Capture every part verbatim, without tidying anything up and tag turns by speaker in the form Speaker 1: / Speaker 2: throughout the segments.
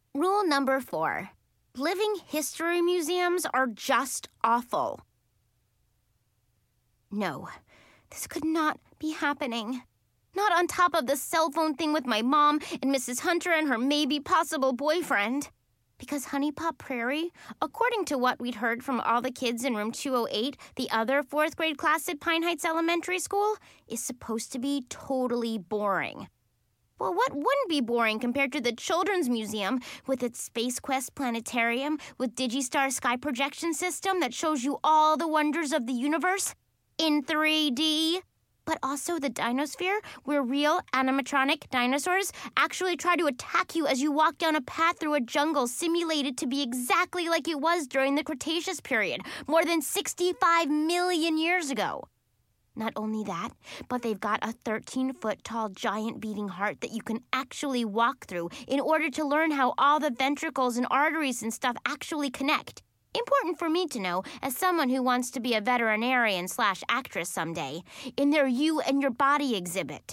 Speaker 1: Rule number four. Living history museums are just awful. No, this could not be happening. Not on top of the cell phone thing with my mom and Missus Hunter and her maybe possible boyfriend. Because Honey Pot Prairie, according to what we'd heard from all the kids in room two oh eight, the other fourth grade class at Pine Heights Elementary School, is supposed to be totally boring. Well, what wouldn't be boring compared to the Children's Museum with its Space Quest planetarium with Digistar sky projection system that shows you all the wonders of the universe in three D? But also the Dinosphere, where real animatronic dinosaurs actually try to attack you as you walk down a path through a jungle simulated to be exactly like it was during the Cretaceous period, more than sixty-five million years ago. Not only that, but they've got a thirteen-foot-tall giant beating heart that you can actually walk through in order to learn how all the ventricles and arteries and stuff actually connect. Important for me to know as someone who wants to be a veterinarian slash actress someday, in their You and Your Body exhibit.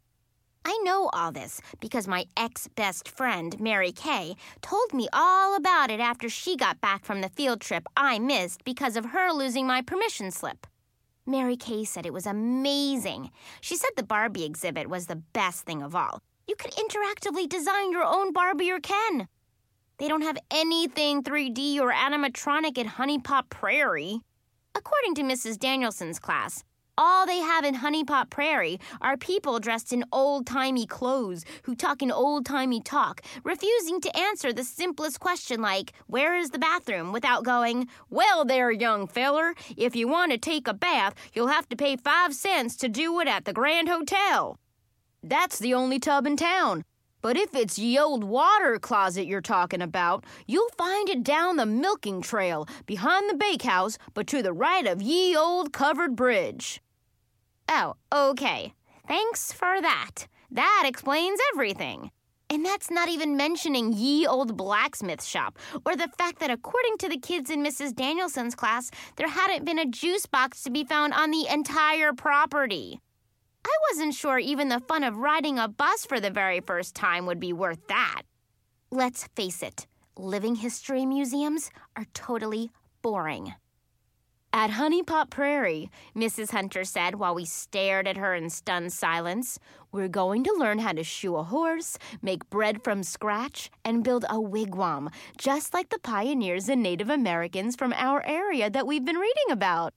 Speaker 1: I know all this because my ex-best friend, Mary Kay, told me all about it after she got back from the field trip I missed because of her losing my permission slip. Mary Kay said it was amazing. She said the Barbie exhibit was the best thing of all. You could interactively design your own Barbie or Ken. They don't have anything three D or animatronic at Honey Pot Prairie. According to Missus Danielson's class, all they have in Honey Pot Prairie are people dressed in old-timey clothes who talk in old-timey talk, refusing to answer the simplest question like, where is the bathroom, without going, well there, young feller, if you want to take a bath, you'll have to pay five cents to do it at the Grand Hotel. That's the only tub in town. But if it's ye old water closet you're talking about, you'll find it down the milking trail, behind the bakehouse, but to the right of ye old covered bridge. Oh, okay. Thanks for that. That explains everything. And that's not even mentioning ye old blacksmith shop, or the fact that according to the kids in Missus Danielson's class, there hadn't been a juice box to be found on the entire property. I wasn't sure even the fun of riding a bus for the very first time would be worth that. Let's face it, living history museums are totally boring. At Honey Pot Prairie, Missus Hunter said while we stared at her in stunned silence, we're going to learn how to shoe a horse, make bread from scratch, and build a wigwam, just like the pioneers and Native Americans from our area that we've been reading about.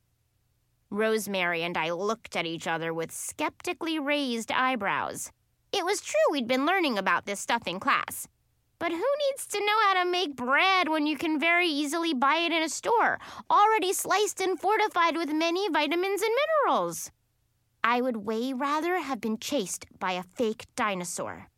Speaker 1: Rosemary and I looked at each other with skeptically raised eyebrows. It was true we'd been learning about this stuff in class. But who needs to know how to make bread when you can very easily buy it in a store, already sliced and fortified with many vitamins and minerals? I would way rather have been chased by a fake dinosaur.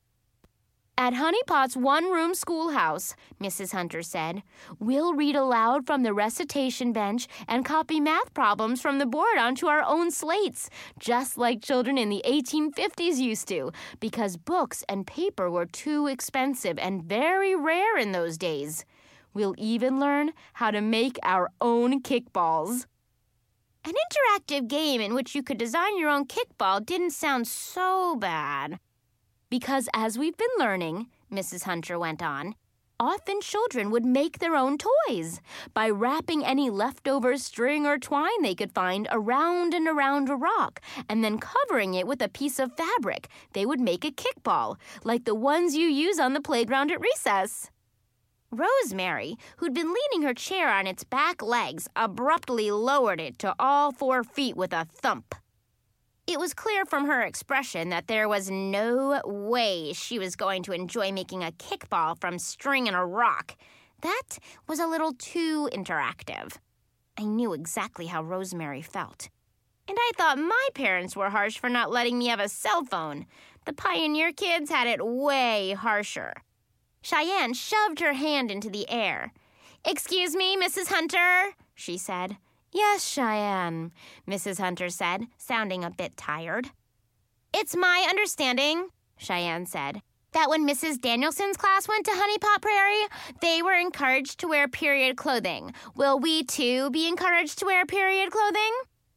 Speaker 1: At Honey Pot's one-room schoolhouse, Missus Hunter said, we'll read aloud from the recitation bench and copy math problems from the board onto our own slates, just like children in the eighteen fifties used to, because books and paper were too expensive and very rare in those days. We'll even learn how to make our own kickballs. An interactive game in which you could design your own kickball didn't sound so bad. Because as we've been learning, Missus Hunter went on, often children would make their own toys by wrapping any leftover string or twine they could find around and around a rock, and then covering it with a piece of fabric. They would make a kickball, like the ones you use on the playground at recess. Rosemary, who'd been leaning her chair on its back legs, abruptly lowered it to all four feet with a thump. It was clear from her expression that there was no way she was going to enjoy making a kickball from string and a rock. That was a little too interactive. I knew exactly how Rosemary felt. And I thought my parents were harsh for not letting me have a cell phone. The Pioneer kids had it way harsher. Cheyenne shoved her hand into the air. "Excuse me, Missus Hunter," she said. "Yes, Cheyenne," Missus Hunter said, sounding a bit tired. "It's my understanding," Cheyenne said, "that when Missus Danielson's class went to Honey Pot Prairie, they were encouraged to wear period clothing. Will we, too, be encouraged to wear period clothing?"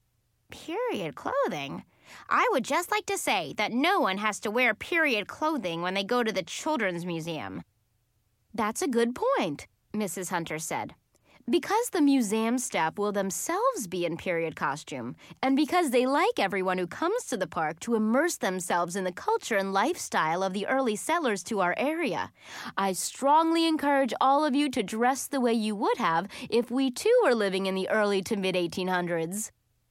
Speaker 1: Period clothing? I would just like to say that no one has to wear period clothing when they go to the Children's Museum. That's a good point, Missus Hunter said. Because the museum staff will themselves be in period costume, and because they like everyone who comes to the park to immerse themselves in the culture and lifestyle of the early settlers to our area, I strongly encourage all of you to dress the way you would have if we too were living in the early to mid eighteen hundreds.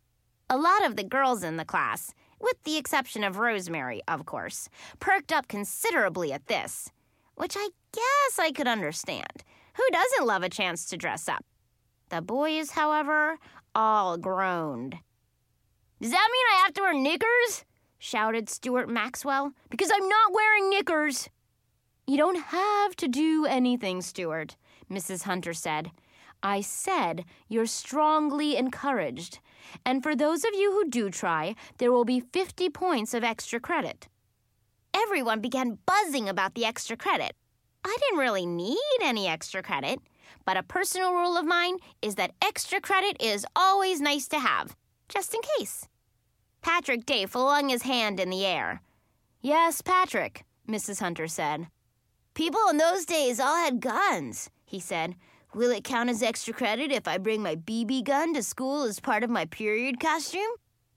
Speaker 1: A lot of the girls in the class, with the exception of Rosemary, of course, perked up considerably at this, which I guess I could understand. Who doesn't love a chance to dress up? The boys, however, all groaned. "Does that mean I have to wear knickers?" shouted Stuart Maxwell. "Because I'm not wearing knickers." "You don't have to do anything, Stuart," Missus Hunter said. "I said you're strongly encouraged. And for those of you who do try, there will be fifty points of extra credit." Everyone began buzzing about the extra credit. I didn't really need any extra credit, but a personal rule of mine is that extra credit is always nice to have, just in case. Patrick Day flung his hand in the air. "Yes, Patrick," Missus Hunter said. "People in those days all had guns," he said. "Will it count as extra credit if I bring my B B gun to school as part of my period costume?"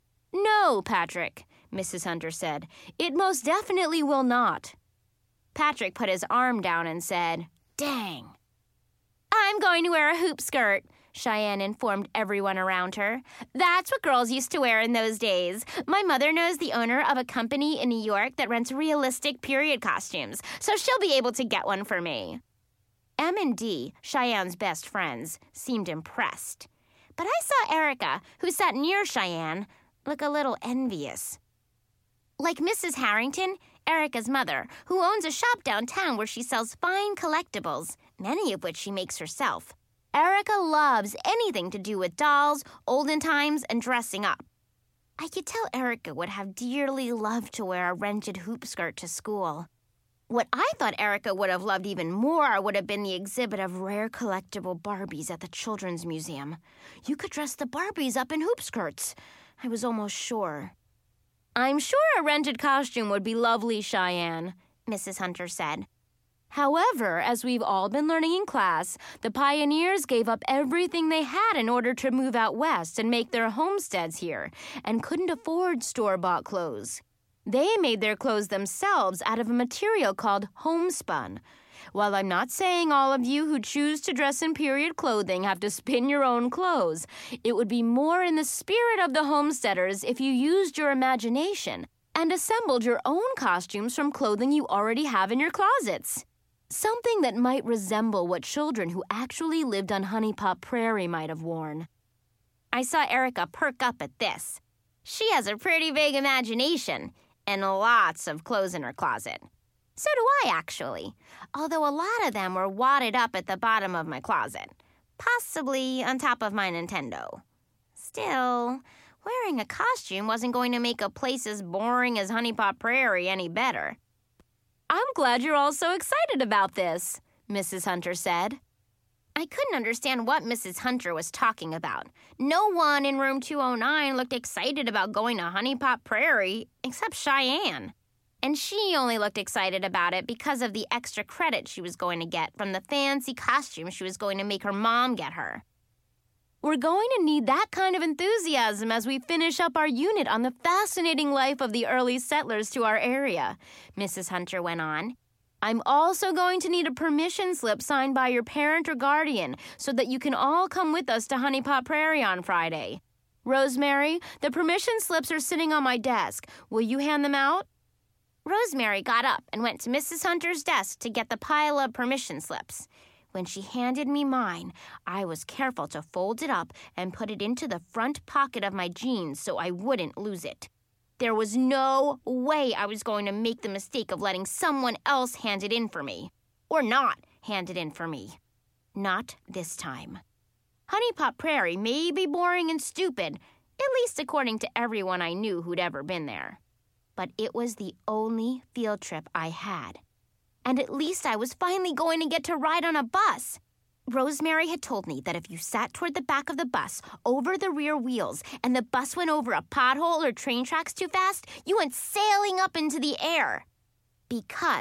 Speaker 1: "No, Patrick," Missus Hunter said. "It most definitely will not." Patrick put his arm down and said, "Dang." "I'm going to wear a hoop skirt," Cheyenne informed everyone around her. "That's what girls used to wear in those days. My mother knows the owner of a company in New York that rents realistic period costumes, so she'll be able to get one for me." M and D, Cheyenne's best friends, seemed impressed. But I saw Erica, who sat near Cheyenne, look a little envious. Like Missus Harrington, Erica's mother, who owns a shop downtown where she sells fine collectibles, many of which she makes herself. Erica loves anything to do with dolls, olden times, and dressing up. I could tell Erica would have dearly loved to wear a rented hoop skirt to school. What I thought Erica would have loved even more would have been the exhibit of rare collectible Barbies at the Children's Museum. You could dress the Barbies up in hoop skirts. I was almost sure. "I'm sure a rented costume would be lovely, Cheyenne," Missus Hunter said. "However, as we've all been learning in class, the pioneers gave up everything they had in order to move out west and make their homesteads here, and couldn't afford store-bought clothes. They made their clothes themselves out of a material called homespun. While I'm not saying all of you who choose to dress in period clothing have to spin your own clothes, it would be more in the spirit of the homesteaders if you used your imagination and assembled your own costumes from clothing you already have in your closets. Something that might resemble what children who actually lived on Honey Pot Prairie might have worn." I saw Erica perk up at this. She has a pretty big imagination and lots of clothes in her closet. So do I, actually, although a lot of them were wadded up at the bottom of my closet, possibly on top of my Nintendo. Still, wearing a costume wasn't going to make a place as boring as Honey Pot Prairie any better. "I'm glad you're all so excited about this," Missus Hunter said. I couldn't understand what Missus Hunter was talking about. No one in room two oh nine looked excited about going to Honey Pot Prairie, except Cheyenne. And she only looked excited about it because of the extra credit she was going to get from the fancy costume she was going to make her mom get her. "We're going to need that kind of enthusiasm as we finish up our unit on the fascinating life of the early settlers to our area," Missus Hunter went on. "I'm also going to need a permission slip signed by your parent or guardian so that you can all come with us to Honey Pot Prairie on Friday. Rosemary, the permission slips are sitting on my desk. Will you hand them out?" Rosemary got up and went to Missus Hunter's desk to get the pile of permission slips. When she handed me mine, I was careful to fold it up and put it into the front pocket of my jeans so I wouldn't lose it. There was no way I was going to make the mistake of letting someone else hand it in for me. Or not hand it in for me. Not this time. Honey Pot Prairie may be boring and stupid, at least according to everyone I knew who'd ever been there. But it was the only field trip I had. And at least I was finally going to get to ride on a bus. Rosemary had told me that if you sat toward the back of the bus, over the rear wheels, and the bus went over a pothole or train tracks too fast, you went sailing up into the air. Because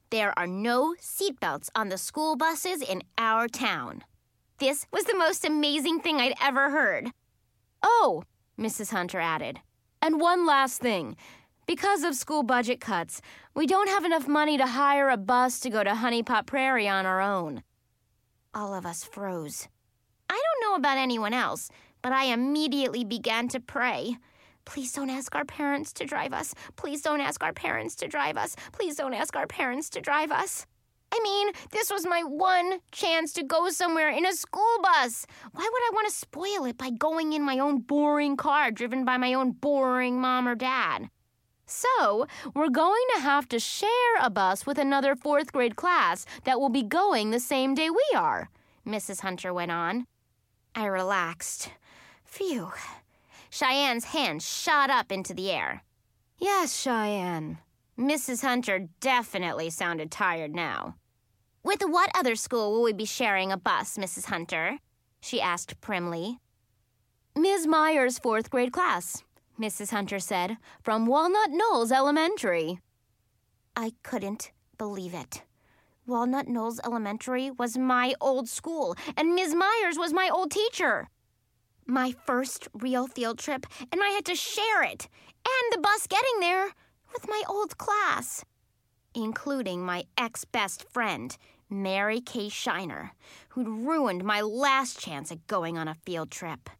Speaker 1: There are no seatbelts on the school buses in our town. This was the most amazing thing I'd ever heard. Oh, Missus Hunter added. And one last thing. Because of school budget cuts, we don't have enough money to hire a bus to go to Honey Pot Prairie on our own. All of us froze. I don't know about anyone else, but I immediately began to pray. Please don't ask our parents to drive us. Please don't ask our parents to drive us. Please don't ask our parents to drive us. I mean, this was my one chance to go somewhere in a school bus. Why would I want to spoil it by going in my own boring car driven by my own boring mom or dad? So, we're going to have to share a bus with another fourth grade class that will be going the same day we are, Missus Hunter went on. I relaxed. Phew. Cheyenne's hand shot up into the air. Yes, Cheyenne. Missus Hunter definitely sounded tired now. With what other school will we be sharing a bus, Missus Hunter? She asked primly. Miz Meyer's fourth grade class, Missus Hunter said, from Walnut Knolls Elementary. I couldn't believe it. Walnut Knolls Elementary was my old school, and Miz Myers was my old teacher. My first real field trip, and I had to share it, and the bus getting there, with my old class, including my ex-best friend, Mary Kay Shiner, who'd ruined my last chance at going on a field trip.